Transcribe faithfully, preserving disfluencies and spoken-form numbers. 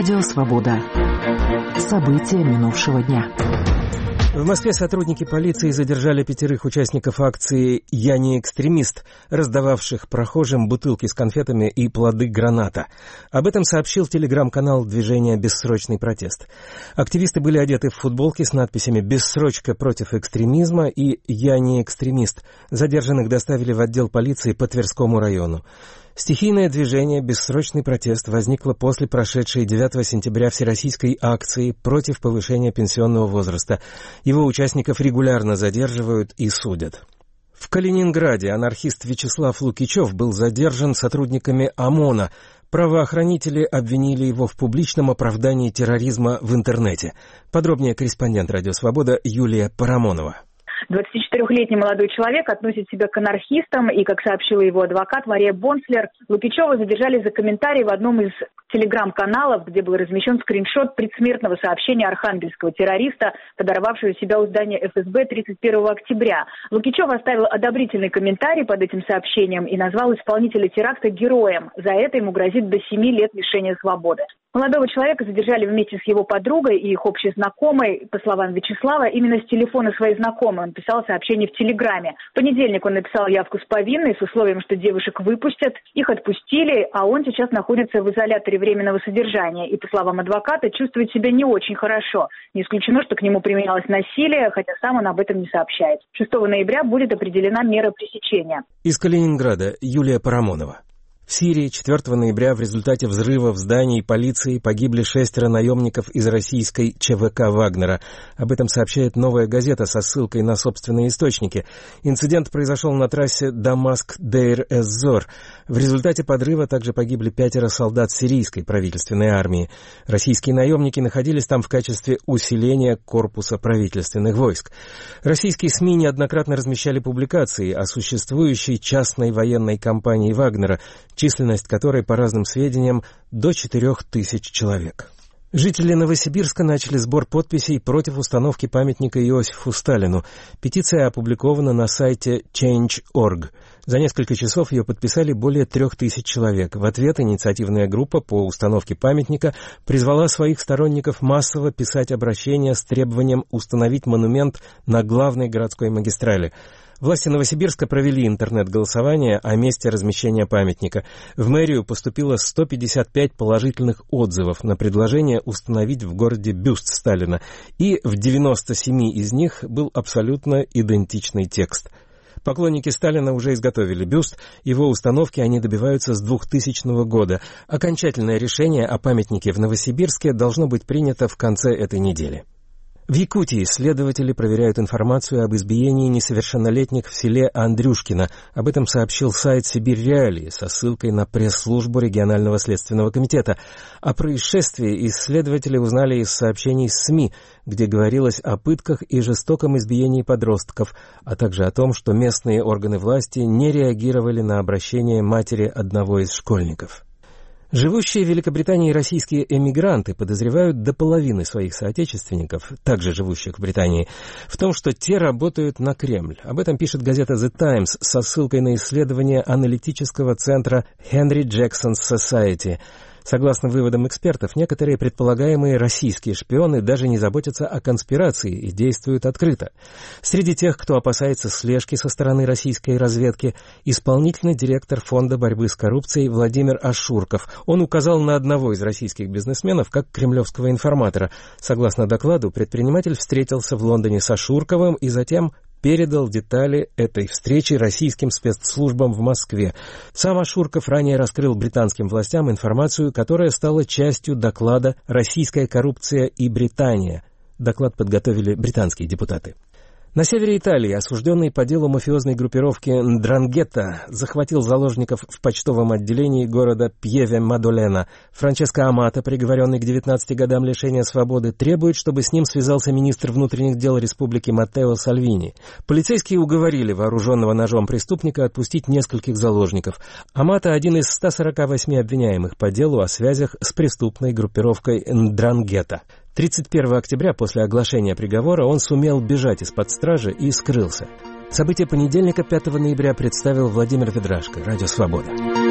Радио «Свобода». События минувшего дня. В Москве сотрудники полиции задержали пятерых участников акции «Я не экстремист», раздававших прохожим бутылки с конфетами и плоды граната. Об этом сообщил телеграм-канал движения «Бессрочный протест». Активисты были одеты в футболки с надписями «Бессрочка против экстремизма» и «Я не экстремист». Задержанных доставили в отдел полиции по Тверскому району. Стихийное движение «Бессрочный протест» возникло после прошедшей девятого сентября всероссийской акции против повышения пенсионного возраста. Его участников регулярно задерживают и судят. В Калининграде анархист Вячеслав Лукичев был задержан сотрудниками ОМОНа. Правоохранители обвинили его в публичном оправдании терроризма в интернете. Подробнее корреспондент «Радио Свобода» Юлия Парамонова. двадцатичетырёхлетний молодой человек относит себя к анархистам, и, как сообщила его адвокат Мария Бонслер, Лукичева задержали за комментарий в одном из телеграм-каналов, где был размещен скриншот предсмертного сообщения архангельского террориста, подорвавшего себя у здания эф эс бэ тридцать первого октября. Лукичев оставил одобрительный комментарий под этим сообщением и назвал исполнителя теракта героем. За это ему грозит до семи лет лишения свободы. Молодого человека задержали вместе с его подругой и их общей знакомой. По словам Вячеслава, именно с телефона своей знакомой он писал сообщение в Телеграме. В понедельник он написал явку с повинной с условием, что девушек выпустят. Их отпустили, а он сейчас находится в изоляторе временного содержания и, по словам адвоката, чувствует себя не очень хорошо. Не исключено, что к нему применялось насилие, хотя сам он об этом не сообщает. шестого ноября будет определена мера пресечения. Из Калининграда Юлия Парамонова. В Сирии четвёртого ноября в результате взрыва в здании полиции погибли шестеро наемников из российской че вэ ка «Вагнера». Об этом сообщает «Новая газета» со ссылкой на собственные источники. Инцидент произошел на трассе Дамаск-Дейр-эз-Зор. В результате подрыва также погибли пятеро солдат сирийской правительственной армии. Российские наемники находились там в качестве усиления корпуса правительственных войск. Российские СМИ неоднократно размещали публикации о существующей частной военной компании «Вагнера», численность которой, по разным сведениям, до четырех тысяч человек. Жители Новосибирска начали сбор подписей против установки памятника Иосифу Сталину. Петиция опубликована на сайте чейндж точка орг. За несколько часов ее подписали более трех тысяч человек. В ответ инициативная группа по установке памятника призвала своих сторонников массово писать обращения с требованием установить монумент на главной городской магистрали. Власти Новосибирска провели интернет-голосование о месте размещения памятника. В мэрию поступило сто пятьдесят пять положительных отзывов на предложение установить в городе бюст Сталина, и в девяноста семи из них был абсолютно идентичный текст. Поклонники Сталина уже изготовили бюст, его установки они добиваются с двухтысячного года. Окончательное решение о памятнике в Новосибирске должно быть принято в конце этой недели. В Якутии следователи проверяют информацию об избиении несовершеннолетних в селе Андрюшкино. Об этом сообщил сайт «Сибирь Реалии» со ссылкой на пресс-службу регионального следственного комитета. О происшествии исследователи узнали из сообщений СМИ, где говорилось о пытках и жестоком избиении подростков, а также о том, что местные органы власти не реагировали на обращение матери одного из школьников. Живущие в Великобритании российские эмигранты подозревают до половины своих соотечественников, также живущих в Британии, в том, что те работают на Кремль. Об этом пишет газета The Times со ссылкой на исследование аналитического центра Henry Jackson's Society. Согласно выводам экспертов, некоторые предполагаемые российские шпионы даже не заботятся о конспирации и действуют открыто. Среди тех, кто опасается слежки со стороны российской разведки, исполнительный директор Фонда борьбы с коррупцией Владимир Ашурков. Он указал на одного из российских бизнесменов как кремлевского информатора. Согласно докладу, предприниматель встретился в Лондоне с Ашурковым и затем передал детали этой встречи российским спецслужбам в Москве. Сам Ашурков ранее раскрыл британским властям информацию, которая стала частью доклада «Российская коррупция и Британия». Доклад подготовили британские депутаты. На севере Италии осужденный по делу мафиозной группировки «Ндрангетта» захватил заложников в почтовом отделении города Пьеве-Мадолена. Франческо Амато, приговоренный к девятнадцати годам лишения свободы, требует, чтобы с ним связался министр внутренних дел республики Маттео Сальвини. Полицейские уговорили вооруженного ножом преступника отпустить нескольких заложников. Амато – один из ста сорока восьми обвиняемых по делу о связях с преступной группировкой «Ндрангетта». тридцать первого октября после оглашения приговора он сумел бежать из-под стражи и скрылся. События понедельника, пятого ноября, представил Владимир Ведрашко, Радио Свобода.